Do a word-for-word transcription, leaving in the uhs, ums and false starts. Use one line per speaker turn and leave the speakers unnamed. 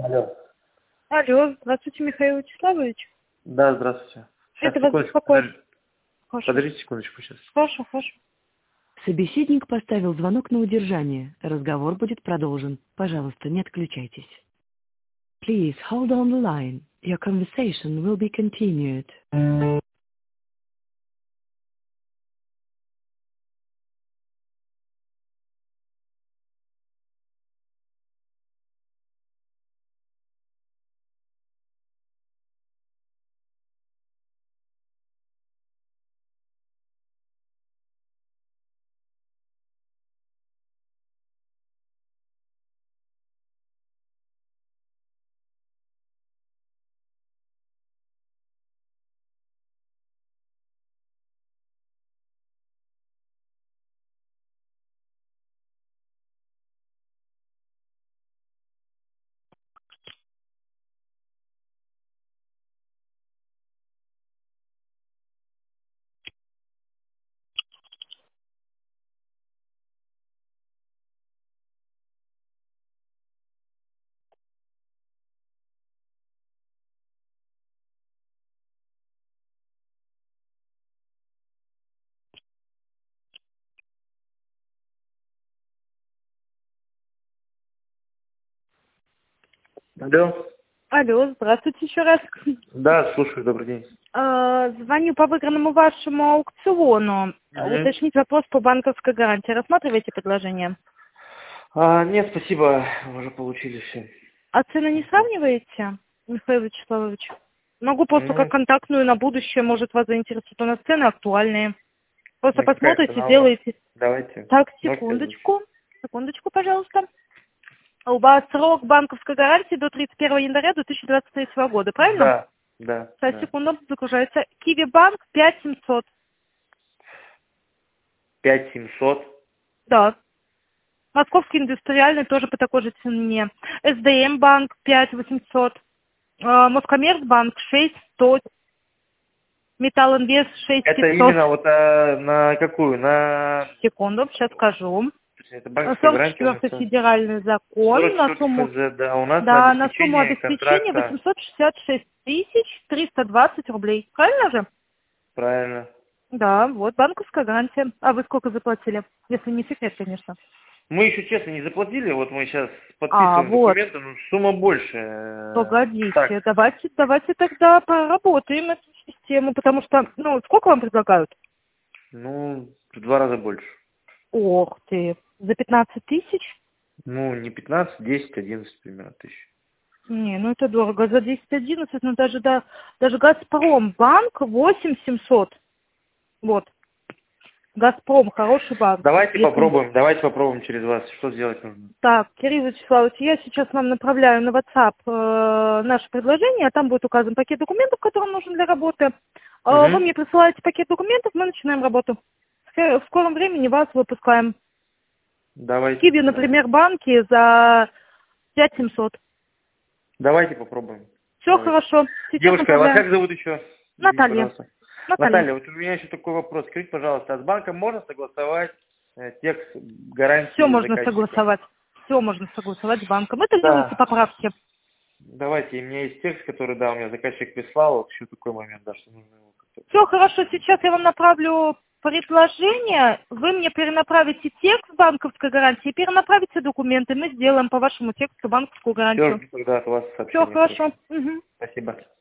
Алло.
Алло, здравствуйте, Михаил Вячеславович.
Да, здравствуйте. Сейчас,
Это вас
секундочку,
беспокоит.
подожди-
Хорошо.
подождите секундочку сейчас.
Хорошо, хорошо.
Собеседник поставил звонок на удержание. Разговор будет продолжен. Пожалуйста, не отключайтесь. Please hold on the line. Your conversation will be continued.
Алло.
Алло, здравствуйте еще раз.
Да, слушаю, добрый день.
Э, Звоню по выигранному вашему аукциону.
Мгм.
Уточнить вопрос по банковской гарантии. Рассматриваете предложение?
А, нет, спасибо, уже получили все.
А цены не сравниваете, Михаил Вячеславович? Могу просто как
Ну,
контактную на будущее, может вас заинтересует. У нас цены актуальные. Просто
ну, какая
посмотрите,
цена у вас?
сделаете.
Давайте.
Так,
Можете
секундочку. Секундочку, пожалуйста. У вас срок банковской гарантии до тридцать первого января две тысячи двадцать третьего года, правильно?
Да, да,
Сейчас,
да.
секунду, загружается. Киви банк пять семьсот.
Пять семьсот.
Да. Московский индустриальный тоже по такой же цене. эс дэ эм банк пять восемьсот. Э, Москоммерцбанк шесть сто. Металлинвест шесть
Это
пятьсот.
именно вот а, на какую? На...
Секунду, сейчас скажу.
Это банковская
сорок
гарантия у нас.
четвёртый федеральный закон на сумму,
сорок четыре эф зэ, да, у нас на
да, на сумму
обеспечение
обеспечения
контракта.
восемьсот шестьдесят шесть тысяч триста двадцать рублей. Правильно же?
Правильно.
Да, вот банковская гарантия. А вы сколько заплатили? Если не секрет, конечно.
Мы еще, честно, не заплатили, вот мы сейчас
А,
подписываем
вот.
документы, но сумма больше. э,
Погодите,
Так,
давайте, давайте тогда проработаем эту систему, потому что, ну, сколько вам предлагают?
ну, в два раза больше.
Ох ты, за пятнадцать тысяч?
Ну, не пятнадцать, десять, одиннадцать примерно тысяч.
Не, ну это дорого. За десять одиннадцать, ну даже, да, даже Газпромбанк восемь семьсот. Вот. Газпром, хороший банк.
Давайте
Если-
попробуем, давайте попробуем через вас. Что сделать нужно?
Так, Кирилл Вячеславович, я сейчас вам направляю на WhatsApp э, наше предложение, там будет указан пакет документов, который нам нужен для работы. Э,
Мгм.
Вы мне присылаете пакет документов, мы начинаем работу. В скор- в скором времени вас выпускаем.
Давайте.
Киви, например, банки за пять семьсот.
Давайте попробуем.
Все
Давайте.
хорошо. Сейчас
Девушка, а вас
направляем.
как зовут еще? Извините,
Наталья.
пожалуйста.
Наталья.
Наталья, вот у меня еще такой вопрос. Скажите, пожалуйста, а с банком можно согласовать э, текст гарантии
Все можно
заказчика?
согласовать. Все можно согласовать с банком. Это
Да.
делается поправки.
Давайте, у меня есть текст, который, да, у меня заказчик прислал, вот еще такой момент, да, что нужно его как-то...
Все хорошо, сейчас я вам направлю предложение, вы мне перенаправите текст банковской гарантии, перенаправите документы, мы сделаем по вашему тексту банковскую гарантию.
Все, тогда от вас
Все
сообщение.
хорошо. Мгм.
Спасибо.